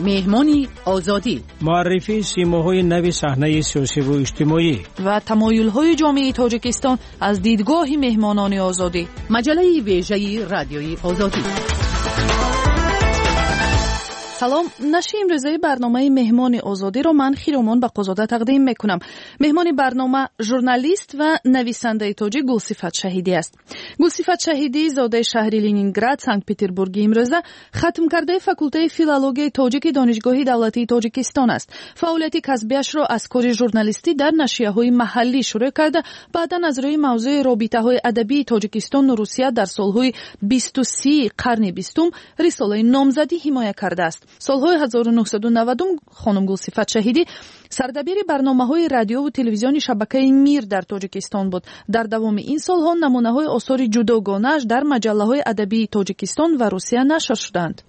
مهمانی آزادی، معرفی سیماهای نو صحنه سیاسی و اجتماعی و تمایل‌های جامعه تاجیکستان از دیدگاه مهمانان آزادی. مجله ویژه رادیوی آزادی. سلام، نشر امروزه برنامه مهمان آزادی رو من خیرمان بقازاده تقدیم میکنم. مهمان برنامه ژورنالیست و نویسنده تاجیک گلصفت شهیدی است. گلصفت شهیدی زاده شهر لنینگراد، سانت پتربورگ امروزه ختم کرده فاکولته فیلولوژی تاجیک دانشگاه دولتی تاجیکستان است. فعالیت کسبیش را از کار ژورنالیستی در نشریه‌های محلی شروع کرده، بعدا از روی موضوع رابطه‌های ادبی تاجیکستان و روسیه در سالهای 23 قرن 20 رساله نامزدی حمایت کرده است. سالهای 1990 خانم گلصفت شهیدی سردبیر برنامه‌های رادیو و تلویزیون شبکه میر در تاجیکستان بود. در دوام این سالها نمونه‌های آثار جداگانه‌اش در مجله‌های ادبی تاجیکستان و روسیه نشر شدند.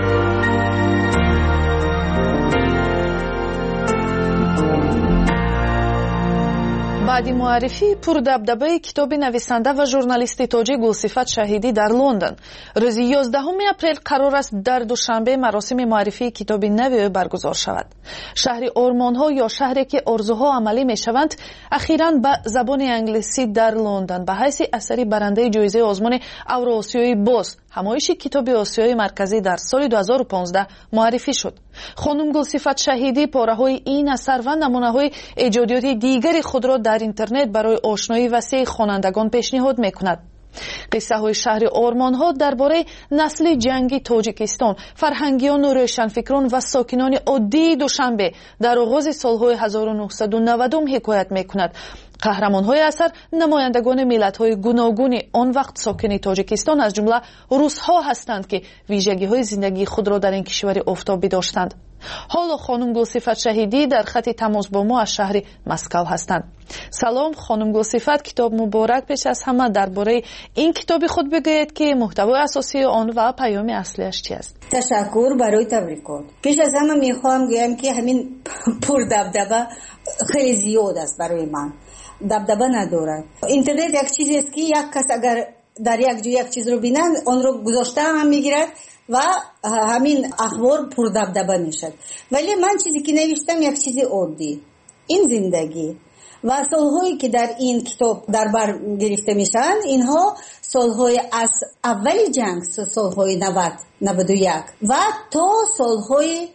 بعد معرفی پردبدبه کتاب نویسنده و ژورنالیست تاجیک گلصفت شهیدی در لندن، روز 11 اپریل قرار است در دوشنبه مراسم معرفی کتاب نوی برگزار شود. شهر آرمان‌ها یا شهری که آرزوها عملی می‌شوند اخیراً به زبان انگلیسی در لندن به حیث اثری برنده جایزه آزمون اوراسیایی باز همایش کتاب آسیای مرکزی در سال 2015 معرفی شد. خانم گلصفت شهیدی پاره‌های این اثر و نمونه‌های ایجادیات دیگر خود را در اینترنت برای آشنایی وسیع خوانندگان پیشنهاد می‌کند. قصه های شهر آرمان‌ها درباره نسل جنگی تاجیکستان، فرهنگیان و روشنفکران و ساکنان عادی دوشنبه در آغاز سالهای 1990 حکایت می‌کند. قهرمان‌های اثر نمایندگان ملت‌های گوناگون آن وقت ساکن تاجیکستان از جمله روس‌ها هستند که ویژگی‌های زندگی خود را در این کشور آفتابی داشتند. حالا خانم گلصفت شهیدی در خط تماس با ما از شهر مسکو هستند. سلام خانم گلصفت، کتاب مبارک. پیش از همه درباره این کتاب خود بگویید که محتوای اساسی آن و پیام اصلیش چی است؟ تشکر برای تبریکات. پیش از همه میخوام بگم که همین پردبدبه خیلی زیاد است برای من. دبدبه ندارد. اینترنت یک چیزی است که یک کس اگر در یک جای یک چیز رو بینند آن رو گذاشته هم میگیرد و همین اخبار پردبدبه میشد. ولی من چیزی که نوشتم یک چیزی عادی، این زندگی و سالهایی که در این کتاب در بر گرفته میشن، اینها سالهای از اول جنگ، سالهای 91 و تا سالهای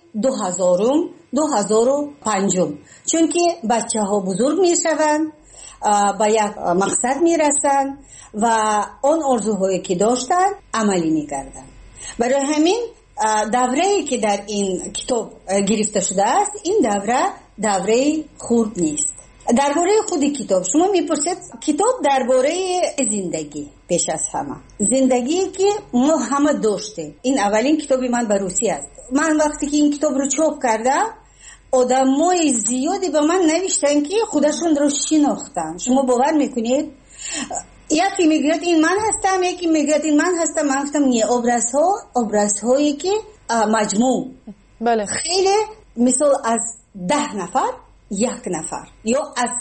2005، چون که بچه ها بزرگ میشوند، به یک مقصد میرسن و آن آرزوهایی که داشتن عملی میکردن. برای همین دوره‌ای که در این کتاب گرفته شده است، این دوره خرد نیست. درباره خود کتاب شما میپرسید، کتاب درباره زندگی، پیش از همه زندگی که ما همه داشتیم. این اولین کتابی من به روسی است. من وقتی که این کتاب رو چاپ کردم، آدمای زیادی به من نوشتن که خودشون رو شناختن. شما باور میکنید؟ یکی میگوید این من هستم، یکی میگوید این من هستم. من گفتم نه، ابرازهایی که مجموع، بله، خیلی مثال از 10 نفر 1 نفر یا از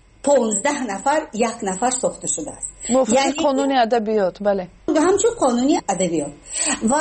15 نفر 1 نفر ساخته شده است. یعنی قانون ادبیات. بله، همچون قانونی ادبیات. و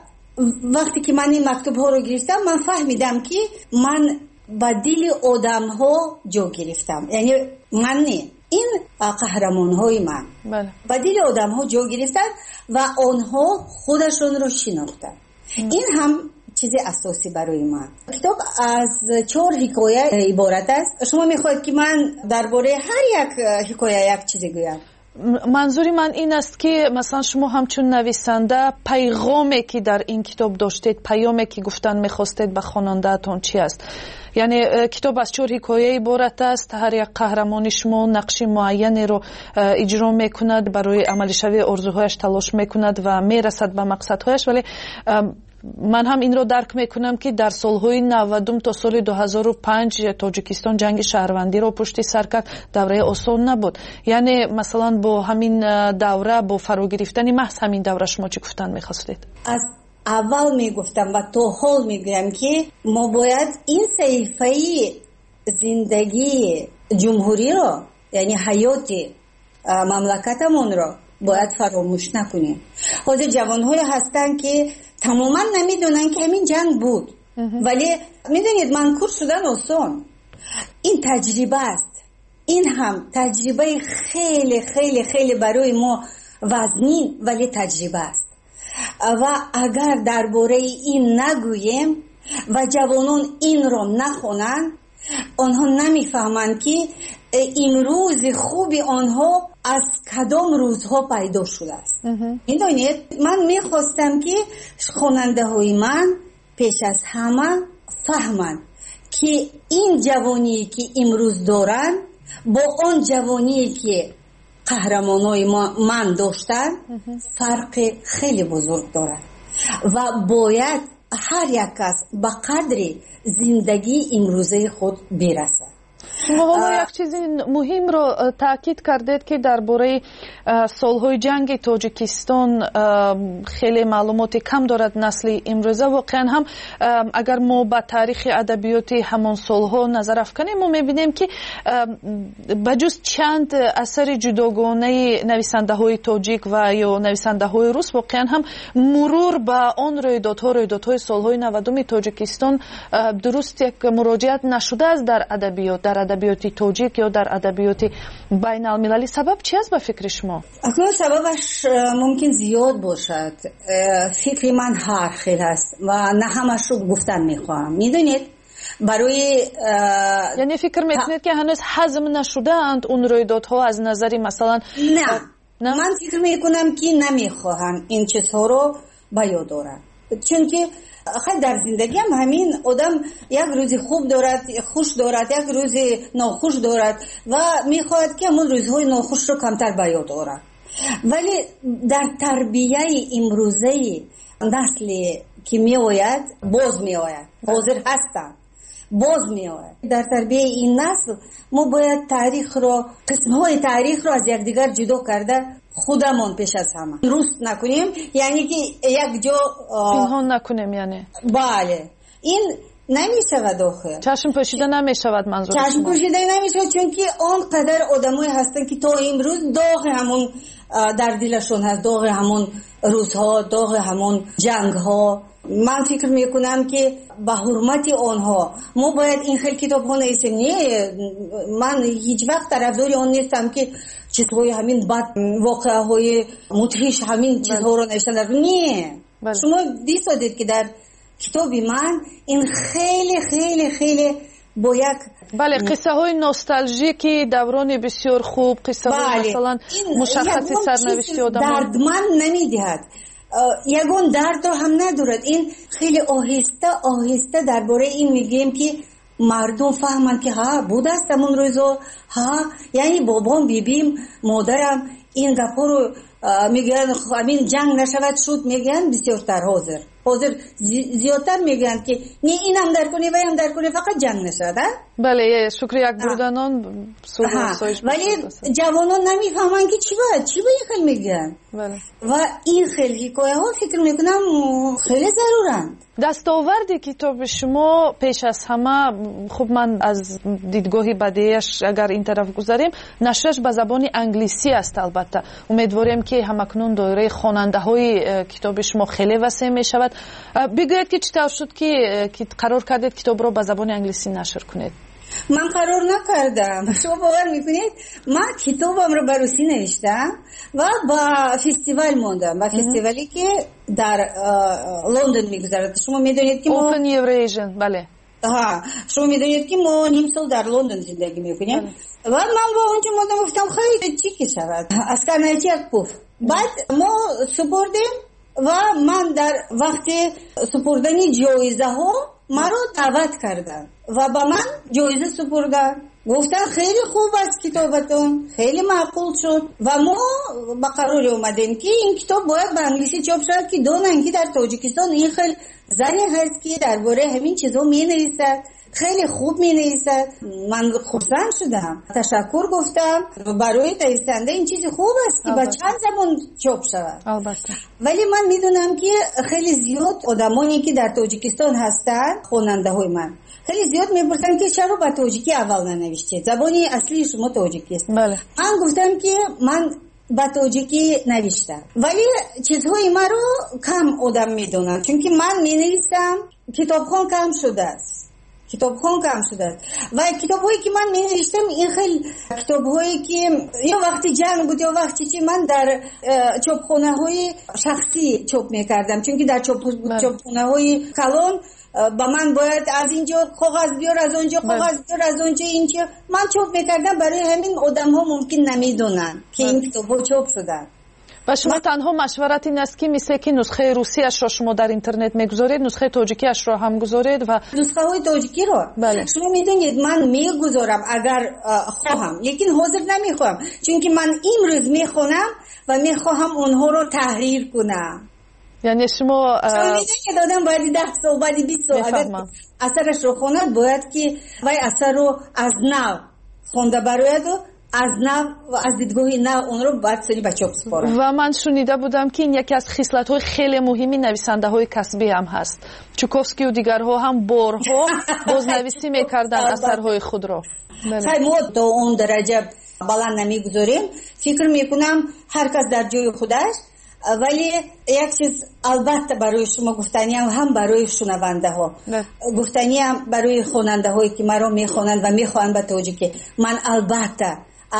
وقتی که من این مکتوب ها رو گرفتم، من فهمیدم که من با دل آدم ها جا گرفتم. یعنی من نه، این قهرمان های من با دل آدم ها جا گرفتن و آنها خودشون رو شناختن. این هم چیز اساسی برای من. کتاب از 4 حکایه عبارت است. شما میخواید که من درباره هر یک حکایه یک چیزی گویم؟ منظوری من این است که مثلا شما همچون نویسنده پیغامی که در این کتاب داشتید، پیامی که گفتن میخواستید به خواننده‌تون چی است؟ یعنی کتاب از 4 حکایه عبارت است، هر یک قهرمان شما نقش معینی رو اجرا میکند، برای عملی شوی آرزوهایش تلاش میکند و میرسد به مقصدهایش. ولی من هم این رو درک میکنم که در سالهای 90 تا سال 2005 تاجیکستان جنگ شهروندی رو پشت سر کرد، دوره آسان نبود. یعنی مثلا با همین دوره، با فرا گرفتن محض همین دوره شما چی گفتن میخواستید؟ از اول میگفتم و تا حال میگویم که ما باید این صحیفه زندگی جمهوری رو، یعنی حیات مملکتمون رو باید فراموش نکنیم. حاضر جوان‌های هستن که تماما نمیدونن که همین جنگ بود ولی میدونید منکور شدن آسان، این تجربه است. این هم تجربه خیلی خیلی خیلی برای ما وزنین ولی تجربه است و اگر درباره این نگوییم و جوانان این را نخونند، آنها نمیفهمند که امروز خوبی آنها از کدام روزها پیدا شده است. میدونید من میخواستم که خواننده های من پیش از همه فهمند که این جوانی که امروز دارن با آن جوانی که قهرمانای من داشتن فرق خیلی بزرگ دارد و باید هر یک کس به قدر زندگی امروزه خود برسد. شما حالا یک چیز مهم رو تاکید کردید که درباره سالهای جنگ تاجیکستان خیلی معلومات کم دارد نسل امروزه. واقعا هم اگر ما به تاریخ ادبیات همان سالها نظر افکنیم ما میبینیم که بجز چند اثر جداگانه نویسنده های تاجیک و یا نویسنده های روس، واقعا هم مرور به آن رویدادهای سالهای 90 تاجیکستان درست یک مراجعت نشده است در ادبیات تاجیک یا در ادبیات بین المللی. سبب چی است به فکر شما؟ اکنون سببش ممکن زیاد باشد. فکر من هر خیلی است و نه همش رو گفتن میخواهم. میدونید برای یعنی فکر میکنید که هنوز هضم نشده اند اون رویدادها از نظری مثلا؟ نه من فکر میکنم که نمیخواهم این چیزها رو بیاد دارن، چون که خیلی در زندگی هم همین آدم یک روزی خوب دارد، خوش دارد، یک روزی ناخوش دارد و میخواهد که همون روزهای ناخوش رو کمتر به یاد آورد. ولی در تربیه امروزه نسلی که میآید باز میآید، حاضر هستند باز میآید. در تربیه این نسل ما باید تاریخ رو، قسمهای تاریخ رو از یکدیگر جدا کرده خودمون پیش از همه درست نکنیم، یعنی که یک جا پنهان نکنیم. یعنی بله این نمیشود آخر چشم پوشیده نمیشود. منظور چشم پوشیده نمیشود، چون که آنقدر آدمایی هستن که تا امروز داغ همون در دلشون هست، داغ همون روزها، داغ همون جنگها. من فکر میکنم که به حرمت آنها ما باید این خیلی کتاب ها نویسیم. نه من هیچ وقت طرفدار آن نیستم که چیزهای همین بد، واقعه های مدهش همین چیزها رو نوشتن. نه شما دیدید که در کتاب من این خیلی خیلی خیلی با یک بله قصه های نوستالژیکی دوران بسیار خوب، قصه های مثلا مشخص سرنوشتی آدم دردمند نمیدهد، یگون درد هم ندارد. این خیلی آهسته درباره این میگیم که مردم فهمند که ها بود است همون روزا، ها یعنی بابام بیبیم مادرم این گپا رو میگن همین جنگ نشود شد، میگن بسیارتر حاضر زیادتر میگن که نه این هم در کنی و هم در کنی فقط جنگ نشد. بله شکر یک بودنان ولی جوانان نمیفهمن که چی باید خیلی میگن. بله. و این خیلی حکایه ها فکر میکنم خیلی ضرورند. دستاورد کتاب شما پیش از همه، خب من از دیدگاهی بدیهش اگر این طرف گذاریم، نشرش به زبان انگلیسی است. البته امیدواریم که همکنون دایره خواننده های کتاب شما خیلی وسیع می شود. بگویید که چطور شد که قرار کردید کتاب را به زبان انگلیسی نشر کنید؟ من قرار نکردم. شما باور میکنید من کتابم رو به روسی نوشتم و با فستیوال موندم، با فستیوالی که در لندن میگذرد. شما میدونید که Open Eurasian. بله شما میدونید که ما نیم سال در لندن زندگی میکنیم و من با اونجا موندم، گفتم خیلی چی که شود از کنایتی یک پوف. بعد ما سپردیم و من در وقت سپردن جایزه ها مرا دعوت کردن و با من جایزه سپردن، گفتن خیلی خوب است کتابتون، خیلی معقول شد و ما با قرار اومدیم که این کتاب باید به انگلیسی چاپ شد که دونن که در تاجیکستان این خیلی زنی هست که درباره همین چیزا می نویسد، خیلی خوب می نویسد. من خرسند شدم، تشکر گفتم برای نویسنده این چیزی خوب است که با چند زبان چاپ شود. البته ولی من میدونم که خیلی زیاد آدمانی که در تاجیکستان هستند، خواننده های من خیلی زیاد میپرسن که چرا با تاجیکی اول ننوشتید، زبانی اصلی شما تاجیکی است. بله. من گفتم که من با توجیکی نوشته، ولی چیزهای ما رو کم آدم میدونن، چون که من مینویسم کتابخوان کم شده است، و کتاب‌هایی که من می‌نوشتم این خیلی کتاب‌هایی که یا وقتی جنگ بود یا وقتی چی من در چاپخانه‌های شخصی چاپ می‌کردم، چون که در چاپخانه‌های کلان با من باید از اینجا کاغذ بیار، از اونجا کاغذ بیار، از اونجا اینجا من چاپ می‌کردم. برای همین آدم‌ها ممکن نمی‌دونن که این کتاب‌ها چاپ شدن. و شما تنها مشورت این است که مثل که نسخه روسی اش را شما در اینترنت میگذارید، نسخه تاجیکی اش را هم گذارید و نسخه های تاجیکی را شما میدونید من میگذارم اگر خواهم، لیکن حاضر نمیخوام، چون که من امروز میخونم و میخواهم اونها رو تحریر کنم. یعنی شما میدونید آدم باید 10 سال بعد 20 سال اگر اثرش رو خوند باید که وای اثر رو از نو خونده براید و از نو و از دیدگاه نو اون رو باید سری بچه بسپارم. و من شنیده بودم که این یکی از خصلت‌های خیلی مهمی نویسنده‌های کسبی هم هست. چوکوفسکی و دیگرها هم بارها بازنویسی می‌کردن اثرهای خود را. خیلی ما تا اون درجه بلند نمی‌گذاریم. فکر می‌کنم هر کس در جای خودش، ولی یک چیز البته برای شما گفتنی هم برای شنونده ها گفتنی هم برای خواننده هایی که مرا میخوانند و میخوانند به تاجیکی. من البته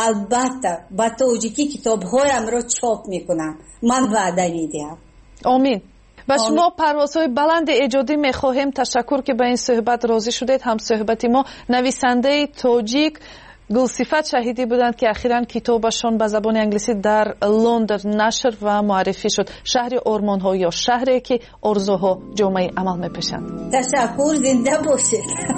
با تاجیکی کتاب هایم را چاپ میکنم، من وعده میدم. آمین. و شما پروازهای بلند ایجادی میخواهیم. تشکر که به این صحبت راضی شدید. هم صحبتی ما نویسنده تاجیک گلصفت شهیدی بودند که اخیراً کتابشون به زبان انگلیسی در لندن نشر و معرفی شد. شهر آرمان‌ها یا شهری که آرزوها جامعه عمل می‌پیشند. تشکر، زنده باشید.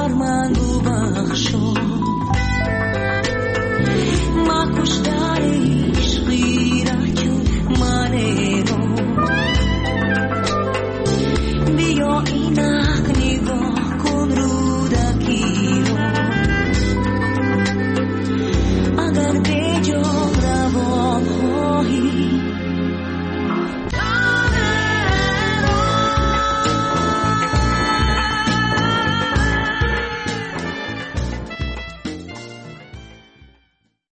ما کشتاری